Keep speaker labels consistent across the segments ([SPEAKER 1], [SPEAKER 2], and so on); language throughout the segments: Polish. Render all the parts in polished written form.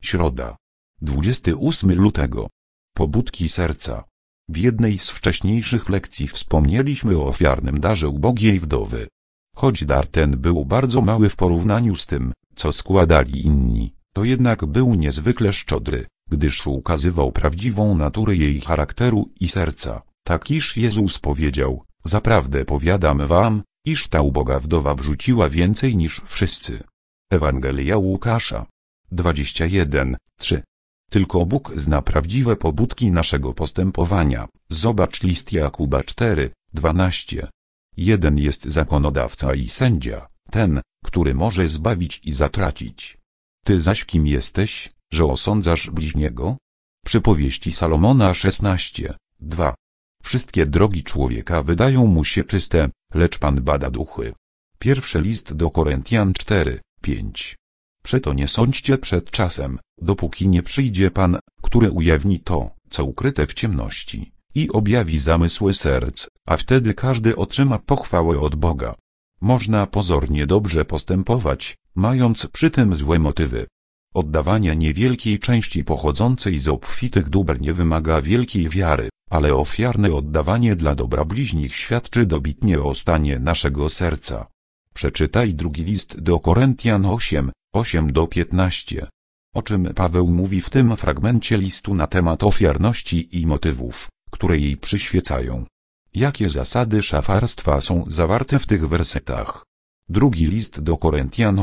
[SPEAKER 1] Środa. 28 lutego. Pobudki serca. W jednej z wcześniejszych lekcji wspomnieliśmy o ofiarnym darze ubogiej wdowy. Choć dar ten był bardzo mały w porównaniu z tym, co składali inni, to jednak był niezwykle szczodry, gdyż ukazywał prawdziwą naturę jej charakteru i serca, tak iż Jezus powiedział: zaprawdę powiadam wam, iż ta uboga wdowa wrzuciła więcej niż wszyscy. Ewangelia Łukasza 21:3. Tylko Bóg zna prawdziwe pobudki naszego postępowania. Zobacz list Jakuba 4:12. Jeden jest zakonodawca i sędzia, ten, który może zbawić i zatracić. Ty zaś kim jesteś, że osądzasz bliźniego? Przypowieści Salomona 16:2. Wszystkie drogi człowieka wydają mu się czyste, lecz Pan bada duchy. Pierwszy list do Koryntian 4:5. Przeto nie sądźcie przed czasem, dopóki nie przyjdzie Pan, który ujawni to, co ukryte w ciemności, i objawi zamysły serc, a wtedy każdy otrzyma pochwałę od Boga. Można pozornie dobrze postępować, mając przy tym złe motywy. Oddawanie niewielkiej części pochodzącej z obfitych dóbr nie wymaga wielkiej wiary, ale ofiarne oddawanie dla dobra bliźnich świadczy dobitnie o stanie naszego serca. Przeczytaj drugi list do Koryntian 8:8-15. O czym Paweł mówi w tym fragmencie listu na temat ofiarności i motywów, które jej przyświecają. Jakie zasady szafarstwa są zawarte w tych wersetach? Drugi list do Koryntian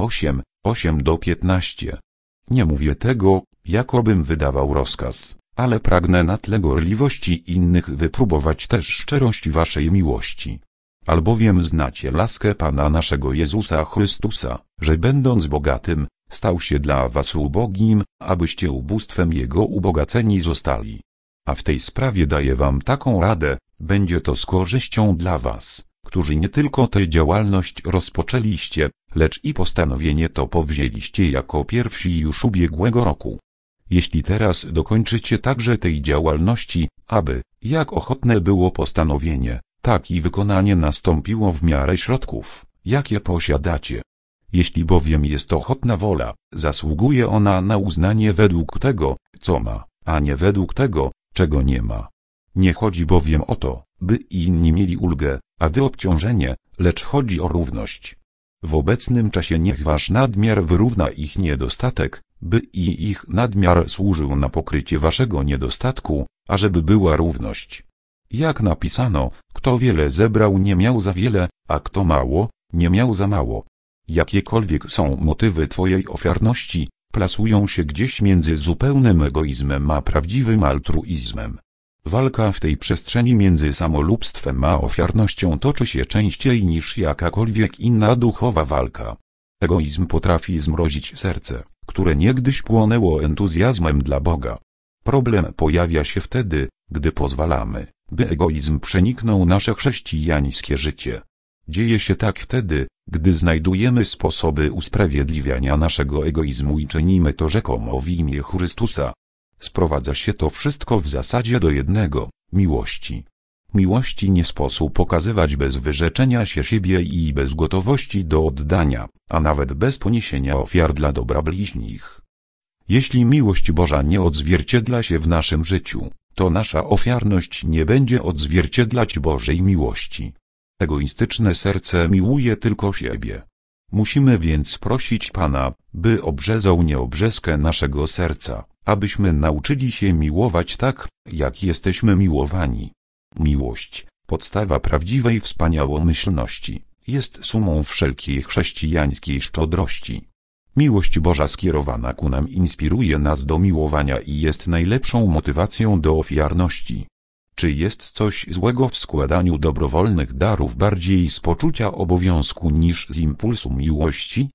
[SPEAKER 1] 8:8-15. Nie mówię tego, jakobym wydawał rozkaz, ale pragnę na tle gorliwości innych wypróbować też szczerość waszej miłości. Albowiem znacie laskę Pana naszego Jezusa Chrystusa, że będąc bogatym, stał się dla was ubogim, abyście ubóstwem Jego ubogaceni zostali. A w tej sprawie daję wam taką radę, będzie to z korzyścią dla was, którzy nie tylko tę działalność rozpoczęliście, lecz i postanowienie to powzięliście jako pierwsi już ubiegłego roku. Jeśli teraz dokończycie także tej działalności, aby, jak ochotne było postanowienie, tak i wykonanie nastąpiło w miarę środków, jakie posiadacie. Jeśli bowiem jest ochotna wola, zasługuje ona na uznanie według tego, co ma, a nie według tego, czego nie ma. Nie chodzi bowiem o to, by inni mieli ulgę, a wy obciążenie, lecz chodzi o równość. W obecnym czasie niech wasz nadmiar wyrówna ich niedostatek, by i ich nadmiar służył na pokrycie waszego niedostatku, ażeby była równość. Jak napisano, kto wiele zebrał nie miał za wiele, a kto mało, nie miał za mało. Jakiekolwiek są motywy twojej ofiarności, plasują się gdzieś między zupełnym egoizmem a prawdziwym altruizmem. Walka w tej przestrzeni między samolubstwem a ofiarnością toczy się częściej niż jakakolwiek inna duchowa walka. Egoizm potrafi zmrozić serce, które niegdyś płonęło entuzjazmem dla Boga. Problem pojawia się wtedy, gdy pozwalamy, by egoizm przeniknął nasze chrześcijańskie życie. Dzieje się tak wtedy, gdy znajdujemy sposoby usprawiedliwiania naszego egoizmu i czynimy to rzekomo w imię Chrystusa. Sprowadza się to wszystko w zasadzie do jednego: miłości. Miłości nie sposób pokazywać bez wyrzeczenia się siebie i bez gotowości do oddania, a nawet bez poniesienia ofiar dla dobra bliźnich. Jeśli miłość Boża nie odzwierciedla się w naszym życiu, to nasza ofiarność nie będzie odzwierciedlać Bożej miłości. Egoistyczne serce miłuje tylko siebie. Musimy więc prosić Pana, by obrzezał nieobrzeskę naszego serca, abyśmy nauczyli się miłować tak, jak jesteśmy miłowani. Miłość, podstawa prawdziwej wspaniałomyślności, jest sumą wszelkiej chrześcijańskiej szczodrości. Miłość Boża skierowana ku nam inspiruje nas do miłowania i jest najlepszą motywacją do ofiarności. Czy jest coś złego w składaniu dobrowolnych darów bardziej z poczucia obowiązku niż z impulsu miłości?